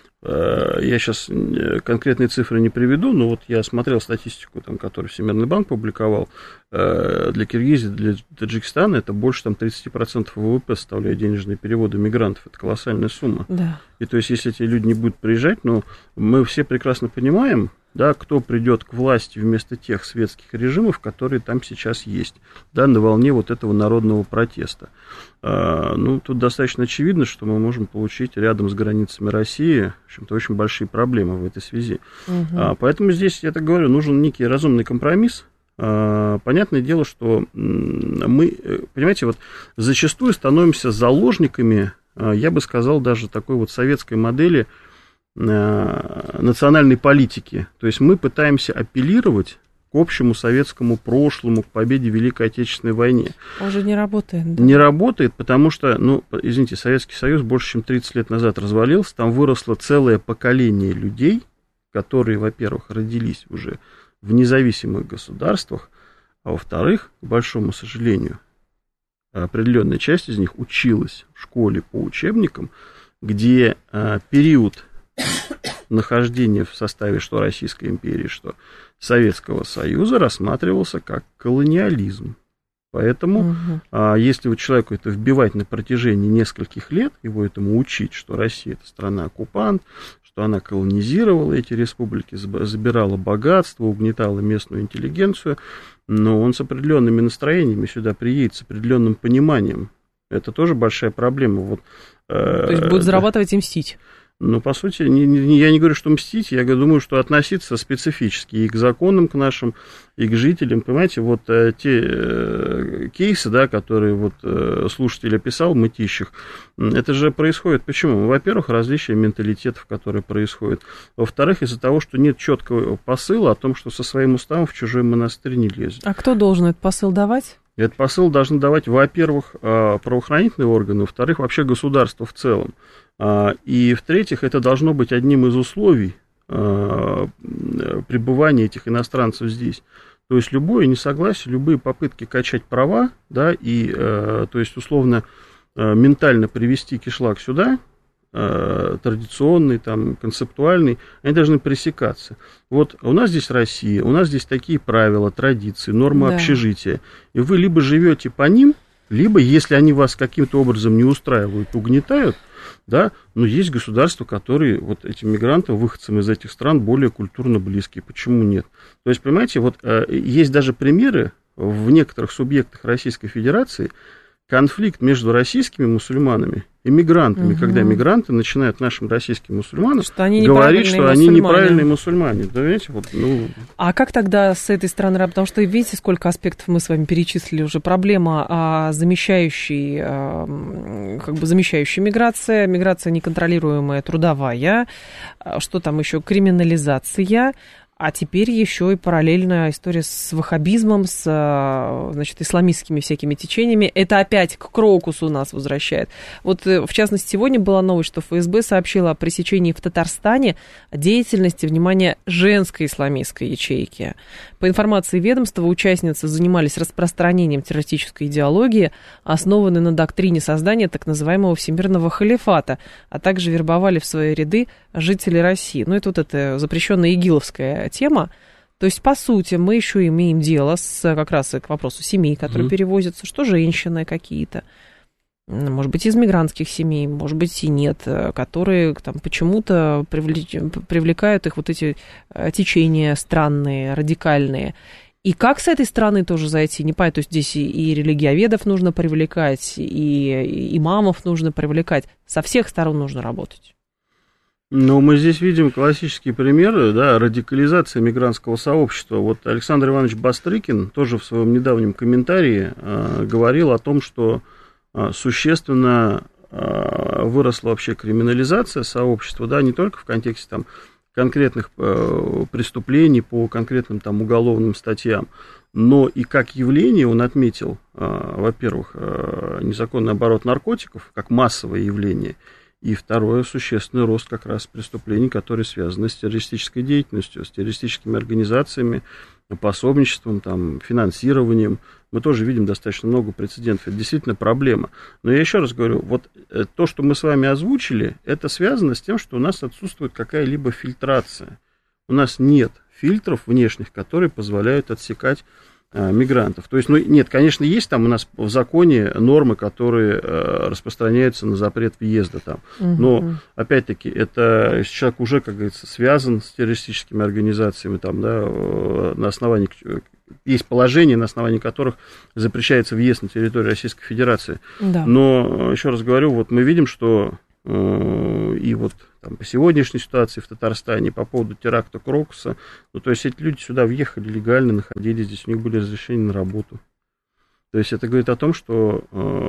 Speaker 6: Я сейчас конкретные цифры не приведу, но вот я смотрел статистику, которую Всемирный банк публиковал. Для Киргизии, для Таджикистана это больше 30% ВВП составляют денежные переводы мигрантов. Это колоссальная сумма.
Speaker 5: Да.
Speaker 6: И то есть, если эти люди не будут приезжать, мы все прекрасно понимаем, да, кто придет к власти вместо тех светских режимов, которые там сейчас есть, да, на волне вот этого народного протеста. Тут достаточно очевидно, что мы можем получить рядом с границами России, в общем-то, очень большие проблемы в этой связи. Поэтому здесь, я так говорю, нужен некий разумный компромисс. Понятное дело, что мы, понимаете, зачастую становимся заложниками, я бы сказал, даже такой советской модели национальной политики. То есть мы пытаемся апеллировать к общему советскому прошлому, к победе в Великой Отечественной войне.
Speaker 5: Уже не работает. Да?
Speaker 6: Не работает, потому что, извините, Советский Союз больше, чем 30 лет назад развалился, там выросло целое поколение людей, которые, во-первых, родились уже в независимых государствах, а во-вторых, к большому сожалению, определенная часть из них училась в школе по учебникам, где период нахождения в составе что Российской империи, что Советского Союза рассматривался как колониализм. Поэтому, если вот человеку это вбивать на протяжении нескольких лет, его этому учить, что Россия – это страна-оккупант, что она колонизировала эти республики, забирала богатство, угнетала местную интеллигенцию, но он с определенными настроениями сюда приедет, с определенным пониманием. Это тоже большая проблема. Вот,
Speaker 5: то есть будет зарабатывать и мстить?
Speaker 6: Ну, по сути, я не говорю, что мстить, я думаю, что относиться специфически и к законам, к нашим, и к жителям. Понимаете, вот те кейсы, да, которые вот слушатель описал, мытищих, это же происходит почему? Во-первых, различия менталитетов, которые происходят. Во-вторых, из-за того, что нет четкого посыла о том, что со своим уставом в чужой монастырь не лезет.
Speaker 5: А кто должен этот посыл давать?
Speaker 6: Этот посыл должны давать, во-первых, правоохранительные органы, во-вторых, вообще государство в целом. И, в-третьих, это должно быть одним из условий пребывания этих иностранцев здесь. То есть любое несогласие, любые попытки качать права, да, и, то есть, условно, ментально привести кишлак сюда, традиционный, там, концептуальный, они должны пресекаться. Вот у нас здесь Россия, у нас здесь такие правила, традиции, нормы общежития, и вы либо живете по ним, либо, если они вас каким-то образом не устраивают, угнетают, да, но есть государства, которые вот этим мигрантам, выходцам из этих стран более культурно близкие. Почему нет? То есть, понимаете, вот есть даже примеры в некоторых субъектах Российской Федерации, конфликт между российскими мусульманами и мигрантами, когда мигранты начинают нашим российским мусульманам говорить, что они неправильные мусульмане. Да, видите, вот, ну... А
Speaker 5: как тогда с этой стороны? Потому что видите, сколько аспектов мы с вами перечислили уже. Проблема замещающей миграция, миграция неконтролируемая, трудовая, что там еще, криминализация. А теперь еще и параллельная история с ваххабизмом, с, значит, исламистскими всякими течениями. Это опять к Крокусу нас возвращает. Вот, в частности, сегодня была новость, что ФСБ сообщила о пресечении в Татарстане деятельности, внимание, женской исламистской ячейки. По информации ведомства, участницы занимались распространением террористической идеологии, основанной на доктрине создания так называемого всемирного халифата, а также вербовали в свои ряды жителей России. Ну, это вот эта запрещенная игиловская тема. То есть, по сути, мы еще имеем дело с, как раз к вопросу семей, которые перевозятся, что женщины какие-то, может быть, из мигрантских семей, может быть, и нет, которые там почему-то привлекают их вот эти течения странные, радикальные. И как с этой стороны тоже зайти, не понятно, то есть здесь и религиоведов нужно привлекать, и имамов нужно привлекать, со всех сторон нужно работать.
Speaker 6: Ну, мы здесь видим классические примеры, да, радикализации мигрантского сообщества. Вот Александр Иванович Бастрыкин тоже в своем недавнем комментарии говорил о том, что существенно выросла вообще криминализация сообщества, да, не только в контексте там конкретных преступлений по конкретным там уголовным статьям, но и как явление он отметил, во-первых, незаконный оборот наркотиков как массовое явление, и второе, существенный рост как раз преступлений, которые связаны с террористической деятельностью, с террористическими организациями, пособничеством, там, финансированием. Мы тоже видим достаточно много прецедентов. Это действительно проблема. Но я еще раз говорю, вот то, что мы с вами озвучили, это связано с тем, что у нас отсутствует какая-либо фильтрация. У нас нет фильтров внешних, которые позволяют отсекать мигрантов. То есть, ну, нет, конечно, есть там у нас в законе нормы, которые распространяются на запрет въезда там. Но, опять-таки, это если человек уже, как говорится, связан с террористическими организациями, там, да, на основании, есть положения, на основании которых запрещается въезд на территорию Российской Федерации. Да. Но, еще раз говорю, вот мы видим, что и вот там, по сегодняшней ситуации в Татарстане по поводу теракта Крокуса, ну, то есть эти люди сюда въехали легально, находились здесь, у них были разрешения на работу. То есть это говорит о том, что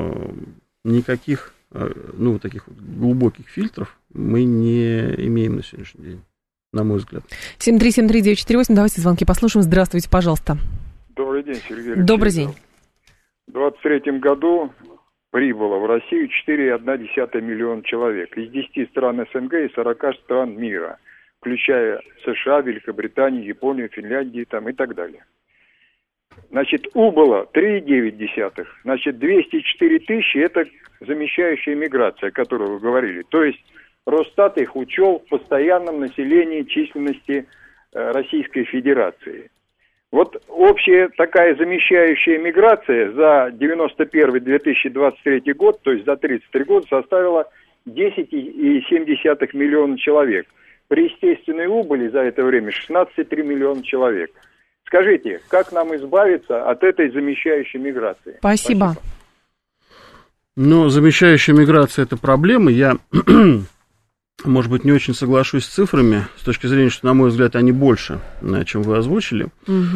Speaker 6: никаких, ну, вот таких вот глубоких фильтров мы не имеем на сегодняшний день, на мой взгляд.
Speaker 5: 7373948, давайте звонки послушаем. Здравствуйте, пожалуйста.
Speaker 7: Добрый день, Сергей Алексеевич.
Speaker 5: Добрый день.
Speaker 7: В 23 году прибыло в Россию 4,1 миллиона человек из 10 стран СНГ и 40 стран мира, включая США, Великобританию, Японию, Финляндию там, и так далее. Значит, убыло 3,9. Значит, 204 тысячи – это замещающая миграция, о которой вы говорили. То есть Росстат их учел в постоянном населении численности Российской Федерации. Вот общая такая замещающая миграция за 91-2023 год, то есть за 33 года, составила 10,7 миллиона человек. При естественной убыли за это время 16,3 миллиона человек. Скажите, как нам избавиться от этой замещающей миграции?
Speaker 5: Спасибо.
Speaker 6: Ну, замещающая миграция – это проблема. Я, может быть, не очень соглашусь с цифрами, с точки зрения, что, на мой взгляд, они больше, чем вы озвучили.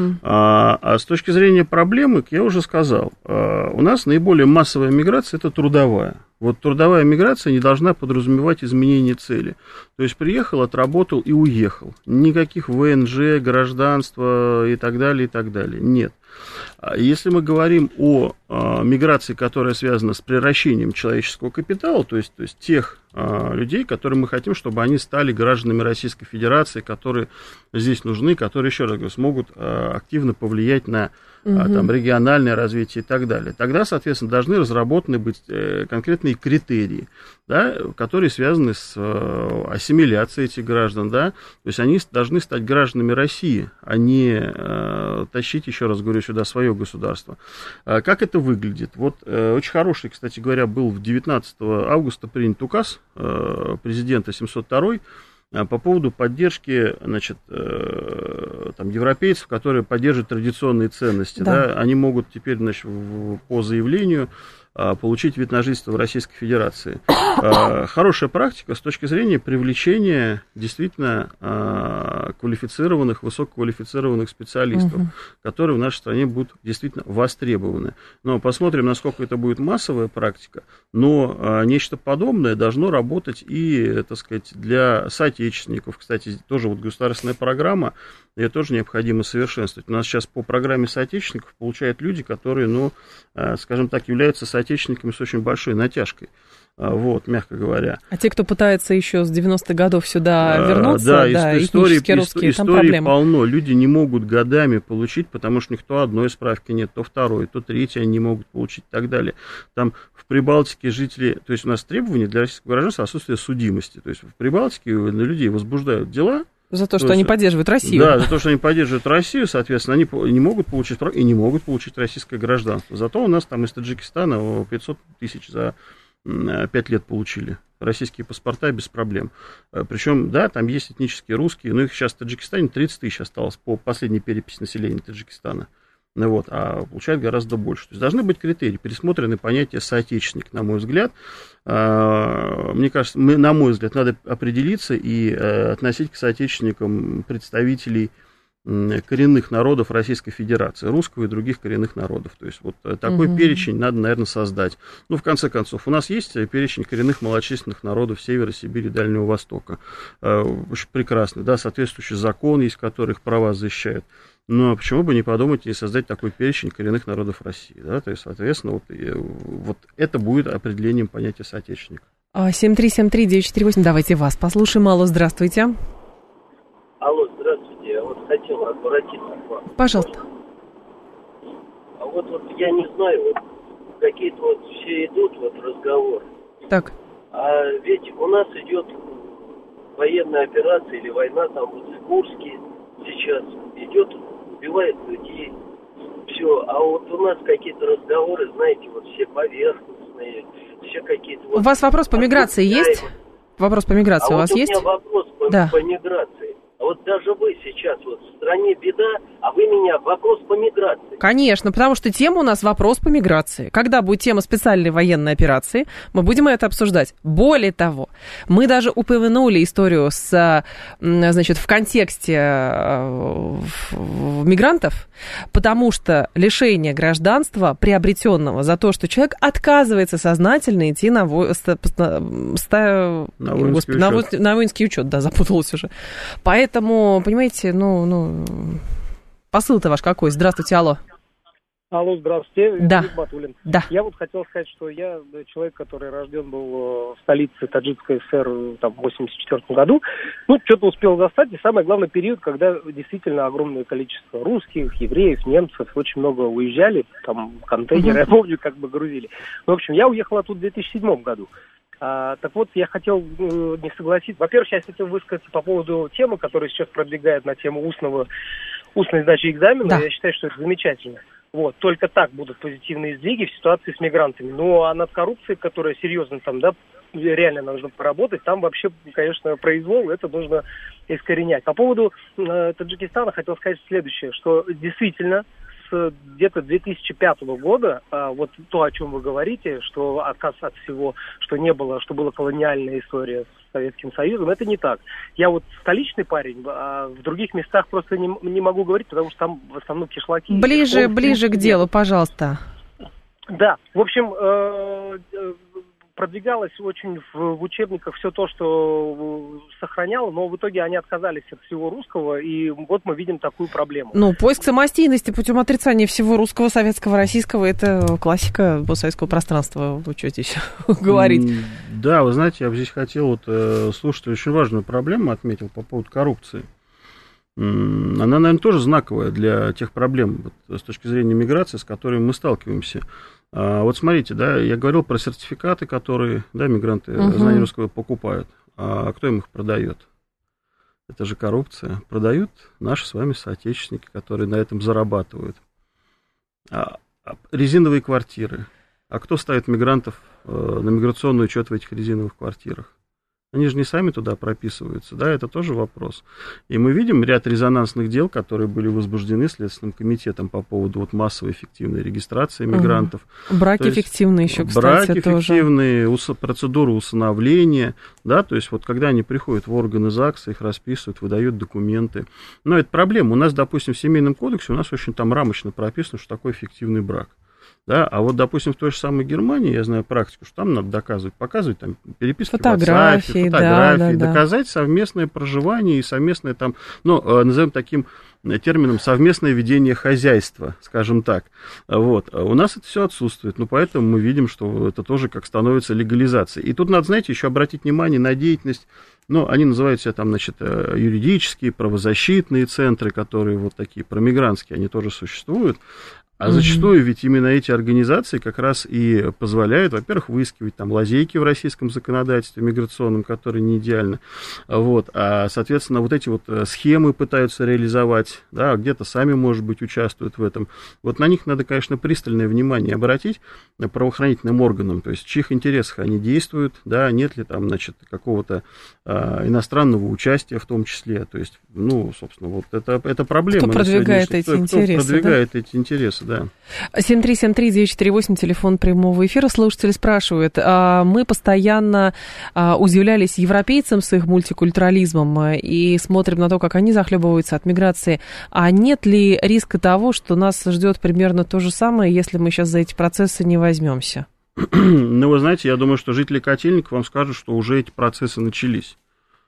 Speaker 6: А с точки зрения проблемы, я уже сказал, у нас наиболее массовая миграция – это трудовая. Вот трудовая миграция не должна подразумевать изменение цели. То есть приехал, отработал и уехал. Никаких ВНЖ, гражданства и так далее, и так далее. Нет. Если мы говорим о миграции, которая связана с приращением человеческого капитала, то есть тех людей, которые мы хотим, чтобы они стали гражданами Российской Федерации, которые здесь нужны, которые, еще раз говорю, смогут активно повлиять на там, региональное развитие и так далее. Тогда, соответственно, должны разработаны быть конкретные критерии, да, которые связаны с ассимиляцией этих граждан. Да? То есть они должны стать гражданами России, а не тащить, еще раз говорю, сюда свое государство. Как это выглядит? Вот очень хороший, кстати говоря, был 19 августа принят указ президента 702 по поводу поддержки, значит, там, европейцев, которые поддерживают традиционные ценности. Да. Да, они могут теперь, значит, по заявлению получить вид на жительство в Российской Федерации. Хорошая практика с точки зрения привлечения действительно квалифицированных, высококвалифицированных специалистов, которые в нашей стране будут действительно востребованы. Но посмотрим, насколько это будет массовая практика. Но нечто подобное должно работать и, так сказать, для соотечественников. Кстати, тоже вот государственная программа, ее тоже необходимо совершенствовать. У нас сейчас по программе соотечественников получают люди, которые, ну, скажем так, являются соотечественниками с очень большой натяжкой. Вот, мягко говоря.
Speaker 5: А те, кто пытается еще с 90-х годов сюда вернуться,
Speaker 6: да,
Speaker 5: этнические русские, там проблемы.
Speaker 6: Полно. Люди не могут годами получить, потому что никто одной справки нет, то второй, то третий они не могут получить и так далее. Там в Прибалтике жители, то есть у нас требования для российского гражданства отсутствие судимости. То есть в Прибалтике на людей возбуждают дела.
Speaker 5: За то, что они поддерживают Россию.
Speaker 6: Да, за то, что они поддерживают Россию, соответственно, они не могут получить прав и не могут получить российское гражданство. Зато у нас там из Таджикистана 500 тысяч за 5 лет получили российские паспорта без проблем. Причем, да, там есть этнические русские, но их сейчас в Таджикистане 30 тысяч осталось по последней переписи населения Таджикистана. Вот, а получают гораздо больше. То есть должны быть критерии, пересмотрены понятия соотечественник, на мой взгляд. Мне кажется, на мой взгляд, надо определиться и относить к соотечественникам представителей коренных народов Российской Федерации, русского и других коренных народов. То есть вот такой перечень надо, наверное, создать. Ну, в конце концов, у нас есть перечень коренных малочисленных народов Севера, Сибири, Дальнего Востока. Очень прекрасный, да, соответствующий закон есть, который их права защищает. Но почему бы не подумать и создать такой перечень коренных народов России, да? То есть, соответственно, вот это будет определением понятия соотечественника.
Speaker 5: 7373948, давайте вас послушаем. Алло, здравствуйте.
Speaker 8: Алло, здравствуйте. Я вот хотел обратиться к вам.
Speaker 5: Пожалуйста.
Speaker 8: А вот я не знаю, вот какие-то вот все идут вот разговоры.
Speaker 5: Так.
Speaker 8: А ведь у нас идет военная операция или война там вот в Курске сейчас идет, убивает людей. Все. А вот у нас какие-то разговоры, знаете, вот все поверхностные, все какие-то вот...
Speaker 5: У вас вопрос по миграции есть? Вопрос по миграции у вас есть?
Speaker 8: У меня вопрос по миграции. А вот даже вы сейчас, вот в стране беда, а вы меня вопрос по миграции.
Speaker 5: Конечно, потому что тема у нас вопрос по миграции. Когда будет тема специальной военной операции, мы будем это обсуждать. Более того, мы даже упомянули историю значит, в контексте мигрантов, потому что лишение гражданства, приобретенного за то, что человек отказывается сознательно идти на воинский учет, да, запуталась уже. Поэтому, понимаете, посыл-то ваш какой? Здравствуйте, алло.
Speaker 9: Алло, здравствуйте.
Speaker 5: Да.
Speaker 9: Батулин.
Speaker 5: Да.
Speaker 9: Я вот хотел сказать, что я человек, который рожден был в столице Таджикской ССР там, в 1984 году. Что-то успел застать. И самое главное, период, когда действительно огромное количество русских, евреев, немцев, очень много уезжали. Там контейнеры, я помню, как бы грузили. В общем, я уехал оттуда в 2007 году. Так вот, я хотел не согласиться. Во-первых, я хотел высказаться по поводу темы, которую сейчас продвигает на тему устного устной сдачи экзамена,
Speaker 5: Да.
Speaker 9: я считаю, что это замечательно. Вот, только так будут позитивные сдвиги в ситуации с мигрантами. Ну, а над коррупцией, которая серьезно там, да, реально нужно поработать, там вообще, конечно, произвол, это нужно искоренять. По поводу Таджикистана хотел сказать следующее, что действительно с где-то 2005 года, вот то, о чем вы говорите, что отказ от всего, что не было, что была колониальная история с Советским Союзом, это не так. Я вот столичный парень, а в других местах просто не могу говорить, потому что там в основном кишлаки.
Speaker 5: Ближе к делу, пожалуйста.
Speaker 9: Да, в общем, продвигалось очень в учебниках все то, что сохраняло, но в итоге они отказались от всего русского, и вот мы видим такую проблему.
Speaker 5: Ну, поиск самостийности путем отрицания всего русского, советского, российского, это классика постсоветского пространства. Вы что здесь говорить?
Speaker 6: Да, вы знаете, я бы здесь хотел слушателю очень важную проблему отметил по поводу коррупции. Она, наверное, тоже знаковая для тех проблем с точки зрения миграции, с которыми мы сталкиваемся. Вот смотрите, да, я говорил про сертификаты, которые, да, мигранты знания русского покупают. А кто им их продает? Это же коррупция. Продают наши с вами соотечественники, которые на этом зарабатывают. Резиновые квартиры. А кто ставит мигрантов на миграционный учет в этих резиновых квартирах? Они же не сами туда прописываются, да, это тоже вопрос. И мы видим ряд резонансных дел, которые были возбуждены Следственным комитетом по поводу вот массовой эффективной регистрации мигрантов.
Speaker 5: Браки фиктивные еще, кстати,
Speaker 6: браки
Speaker 5: тоже.
Speaker 6: Фиктивные, процедуры усыновления, да, то есть вот когда они приходят в органы ЗАГСа, их расписывают, выдают документы. Но это проблема. У нас, допустим, в Семейном кодексе у нас очень там рамочно прописано, что такое фиктивный брак. Да, а вот, допустим, в той же самой Германии, я знаю практику, что там надо доказывать, показывать там переписки
Speaker 5: фотографии,
Speaker 6: в WhatsApp, доказать совместное проживание и совместное там, ну, назовем таким термином, совместное ведение хозяйства, скажем так. Вот. У нас это все отсутствует, ну, поэтому мы видим, что это тоже как становится легализацией. И тут надо, знаете, еще обратить внимание на деятельность, ну, они называют себя там, значит, юридические, правозащитные центры, которые вот такие промигрантские, они тоже существуют. А зачастую ведь именно эти организации как раз и позволяют, во-первых, выискивать там лазейки в российском законодательстве миграционном, которые не идеальны, вот, а, соответственно, вот эти вот схемы пытаются реализовать, да, где-то сами, может быть, участвуют в этом. Вот на них надо, конечно, пристальное внимание обратить правоохранительным органам, то есть в чьих интересах они действуют, да, нет ли там, значит, какого-то иностранного участия в том числе, то есть, ну, собственно, вот это проблема.
Speaker 5: Кто продвигает эти интересы?
Speaker 6: Кто продвигает эти интересы, да.
Speaker 5: 7373948, телефон прямого эфира. Слушатели спрашивают, мы постоянно удивлялись европейцам с их мультикультурализмом и смотрим на то, как они захлебываются от миграции. А нет ли риска того, что нас ждет примерно то же самое, если мы сейчас за эти процессы не возьмемся?
Speaker 6: Ну, вы знаете, я думаю, что жители Котельников вам скажут, что уже эти процессы начались.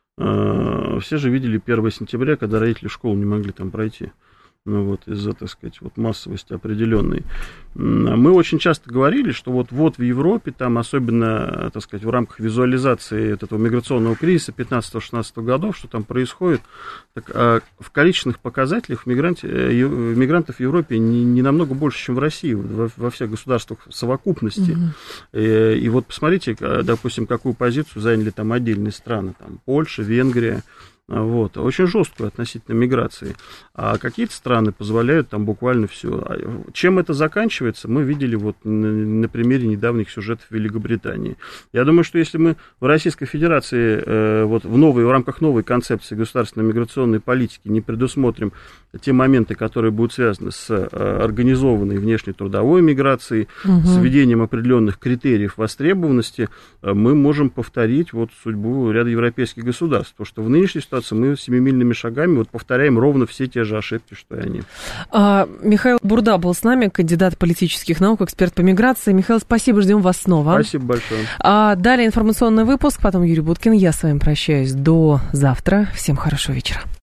Speaker 6: Все же видели 1 сентября, когда родители в школу не могли там пройти. Ну вот, из-за, так сказать, вот массовости определенной. Мы очень часто говорили, что вот в Европе, там особенно, так сказать, в рамках визуализации этого миграционного кризиса 15-16 годов, что там происходит, так, в количественных показателях мигрантов в Европе не намного больше, чем в России, во всех государствах в совокупности. И вот посмотрите, допустим, какую позицию заняли там отдельные страны, там Польша, Венгрия. Вот, очень жесткую относительно миграции. А какие-то страны позволяют там буквально все. Чем это заканчивается, мы видели вот на примере недавних сюжетов в Великобритании. Я думаю, что если мы в Российской Федерации вот в рамках новой концепции государственной миграционной политики не предусмотрим те моменты, которые будут связаны с организованной внешней трудовой миграцией, с введением определенных критериев востребованности, мы можем повторить вот судьбу ряда европейских государств. Потому что в нынешней ситуации мы семимильными шагами вот повторяем ровно все те же ошибки, что и они.
Speaker 5: Михаил Бурда был с нами, кандидат политических наук, эксперт по миграции. Михаил, спасибо, ждем вас снова.
Speaker 6: Спасибо большое.
Speaker 5: Далее информационный выпуск, потом Юрий Буткин. Я с вами прощаюсь до завтра. Всем хорошего вечера.